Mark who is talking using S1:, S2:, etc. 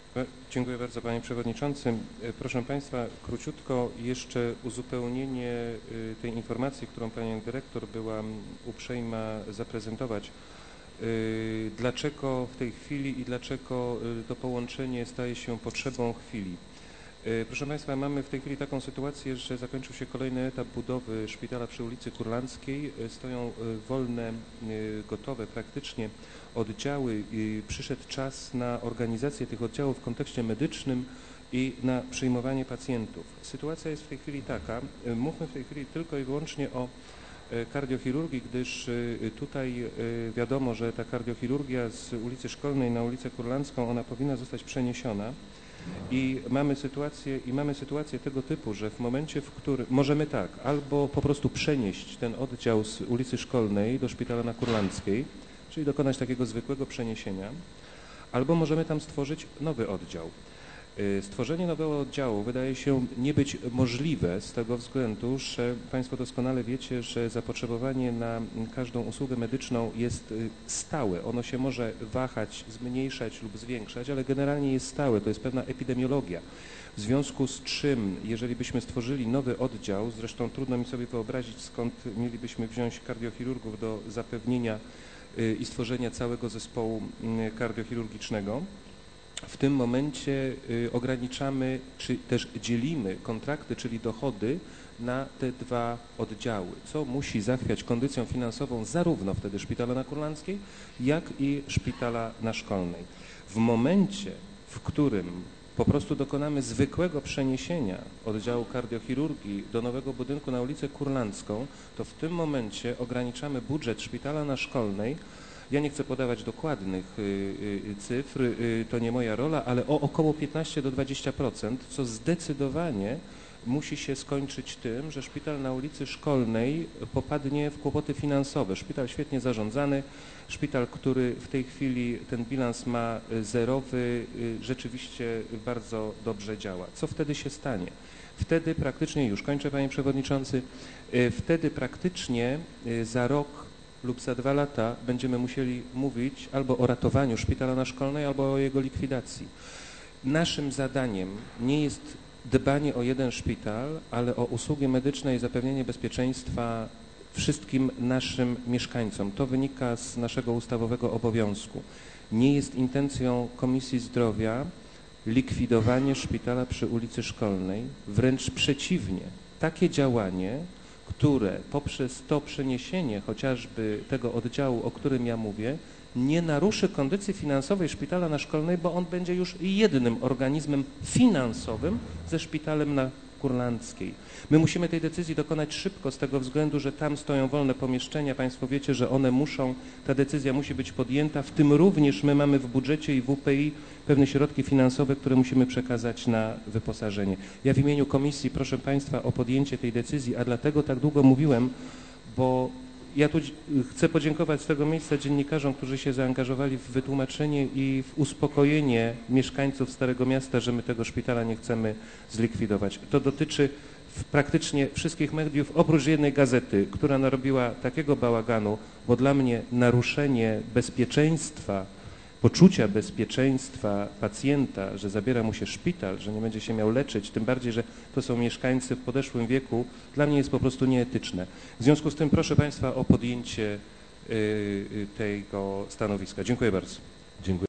S1: Dziękuję bardzo, panie przewodniczący. Proszę państwa, króciutko jeszcze uzupełnienie tej informacji, którą pani dyrektor była uprzejma zaprezentować. Dlaczego w tej chwili i dlaczego to połączenie staje się potrzebą chwili? Proszę państwa, mamy w tej chwili taką sytuację, że zakończył się kolejny etap budowy szpitala przy ulicy Kurlandzkiej. Stoją wolne, gotowe praktycznie oddziały. Przyszedł czas na organizację tych oddziałów w kontekście medycznym i na przyjmowanie pacjentów. Sytuacja jest w tej chwili taka, mówmy w tej chwili tylko i wyłącznie o kardiochirurgii, gdyż tutaj wiadomo, że ta kardiochirurgia z ulicy Szkolnej na ulicę Kurlandzką, ona powinna zostać przeniesiona. I mamy sytuację tego typu, że w momencie, w którym możemy tak, albo po prostu przenieść ten oddział z ulicy Szkolnej do szpitala na Kurlandzkiej, czyli dokonać takiego zwykłego przeniesienia, albo możemy tam stworzyć nowy oddział. Stworzenie nowego oddziału wydaje się nie być możliwe z tego względu, że państwo doskonale wiecie, że zapotrzebowanie na każdą usługę medyczną jest stałe. Ono się może wahać, zmniejszać lub zwiększać, ale generalnie jest stałe. To jest pewna epidemiologia. W związku z czym, jeżeli byśmy stworzyli nowy oddział, zresztą trudno mi sobie wyobrazić, skąd mielibyśmy wziąć kardiochirurgów do zapewnienia i stworzenia całego zespołu kardiochirurgicznego, w tym momencie ograniczamy, czy też dzielimy kontrakty, czyli dochody na te dwa oddziały, co musi zachwiać kondycją finansową zarówno wtedy szpitala na Kurlandzkiej, jak i szpitala na Szkolnej. W momencie, w którym po prostu dokonamy zwykłego przeniesienia oddziału kardiochirurgii do nowego budynku na ulicę Kurlandzką, to w tym momencie ograniczamy budżet szpitala na Szkolnej. Ja nie chcę podawać dokładnych cyfr, to nie moja rola, ale o około 15 do 20%, co zdecydowanie musi się skończyć tym, że szpital na ulicy Szkolnej popadnie w kłopoty finansowe. Szpital świetnie zarządzany, szpital, który w tej chwili ten bilans ma zerowy, rzeczywiście bardzo dobrze działa. Co wtedy się stanie? Wtedy praktycznie, już kończę panie przewodniczący, wtedy praktycznie za rok lub za 2 lata będziemy musieli mówić albo o ratowaniu szpitala na Szkolnej, albo o jego likwidacji. Naszym zadaniem nie jest dbanie o jeden szpital, ale o usługi medyczne i zapewnienie bezpieczeństwa wszystkim naszym mieszkańcom. To wynika z naszego ustawowego obowiązku. Nie jest intencją Komisji Zdrowia likwidowanie szpitala przy ulicy Szkolnej, wręcz przeciwnie. Takie działanie, które poprzez to przeniesienie chociażby tego oddziału, o którym ja mówię, nie naruszy kondycji finansowej szpitala na Szkolnej, bo on będzie już jednym organizmem finansowym ze szpitalem na Kurlandzkiej. My musimy tej decyzji dokonać szybko z tego względu, że tam stoją wolne pomieszczenia. Państwo wiecie, że one ta decyzja musi być podjęta, w tym również my mamy w budżecie i w UPI pewne środki finansowe, które musimy przekazać na wyposażenie. Ja w imieniu komisji proszę państwa o podjęcie tej decyzji, a dlatego tak długo mówiłem, bo ja tu chcę podziękować z tego miejsca dziennikarzom, którzy się zaangażowali w wytłumaczenie i w uspokojenie mieszkańców Starego Miasta, że my tego szpitala nie chcemy zlikwidować. To dotyczy praktycznie wszystkich mediów, oprócz jednej gazety, która narobiła takiego bałaganu, bo dla mnie naruszenie bezpieczeństwa, poczucia bezpieczeństwa pacjenta, że zabiera mu się szpital, że nie będzie się miał leczyć, tym bardziej, że to są mieszkańcy w podeszłym wieku, dla mnie jest po prostu nieetyczne. W związku z tym proszę państwa o podjęcie tego stanowiska. Dziękuję bardzo. Dziękuję.